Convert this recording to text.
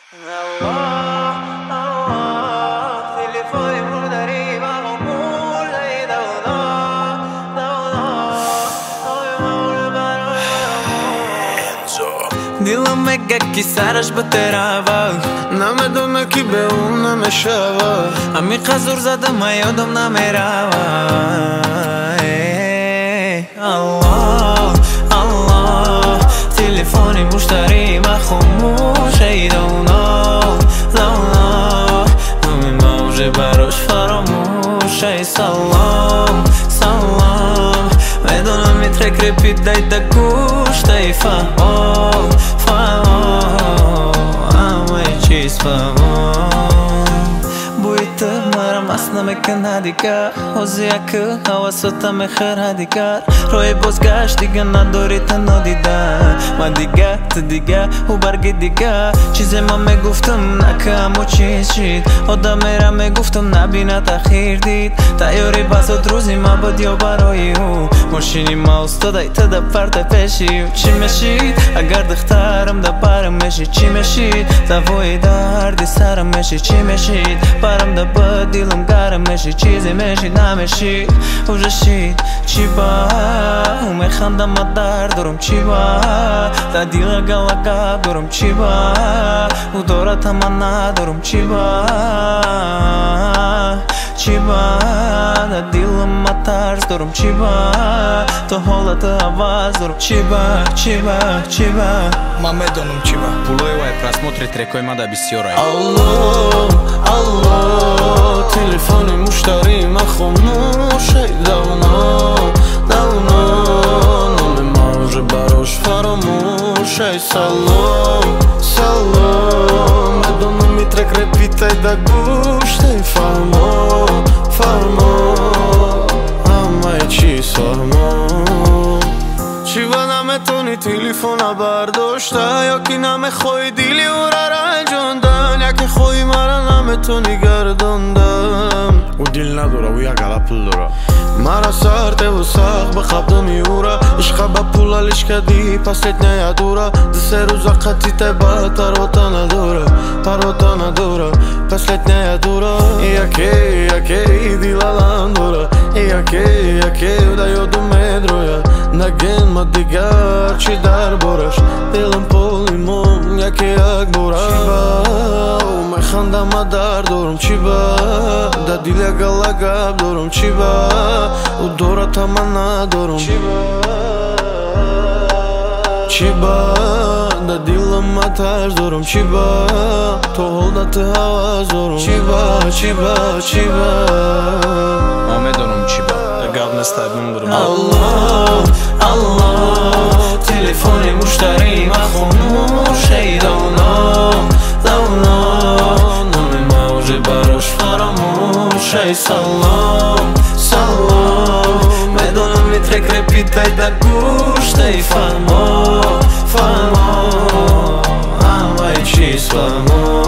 دلم میگه که سرش به تراوه نمیدونه که به اون نمیشوه عمیقا زور زدم و یادم نمیروه الله الله تلفن مشتری و خاموش ای دونا دونا همه موجه براش فراموش ای سلام سلام میدونم این ترک رپیت دایده گوش دای فهم همه چیز فهم بوی تو مرا مست نمیکنه دیگر حوزی که حواستا میخره دیگر روی بازگشت دیگه نداری تنها دیدن من دیگه تو دیگه او برگی دیگه چیزی من میگفتم نکه همو چیز شید آدم میرم میگفتم نبینه تخیر دید تیاری بسات روزی من بود یا برای او ماشینی ما استادای تا ده پرت پیشی چی میشید اگر دخترم ده برم میشید چی میشید دوای دردی سرم میشید چی میشید برم ده با دیلم گرم میشید چیزی میشید نمیشید اوجشید چی با او میخندم ما در دارم چی با ده دیل گلگب دارم چی با او دارت من ندارم چی با چی با ده دیلم ما ترس دارم چی با تو حالت آواز دارم چی با چی با چی با Мамедоном чива Пулоева е просмотри трекојма да би си орај الله الله تلفن مشتری ما خاموش ای دونا دونا نام موج براش فراموش ای سلام سلام میدونم این ترک رپیت دا گوش دی فرما فرما همه چیز فرما چیوا نمیتونی تلفن برداشته یا که نمیخوای دیلی او را رنجاندن یا که خوی مرا نمیتونی گرداندم او دیل نداره او یک علا پول داره مرا سرده و سخت بخبدم یورا عشقا با پولا لیش کدی پس لیت نیادورا دسه روزا قطی تبا تروتا نداره پس لیت نیادورا یکی دیلالان داره یکی دا یادو میدرویا نگین ما دیگر چی در بارش دلم پولیمون یکی یک بارش چی با او میخندم ما در دارم چی با دا دیل گلگب دارم چی با او دارت من ندارم چی با دا دیلم ما ترس دارم چی با تو حالت حواز دارم چی با Мамедоном чиба Гавна стайбун бурм الله الله تلفن مشتری ما خاموش ای دونا دونا نام موج براش فراموش ای سلام سلام میدونم این ترک رپیت دایده گوش دی فهما همه چیز فهما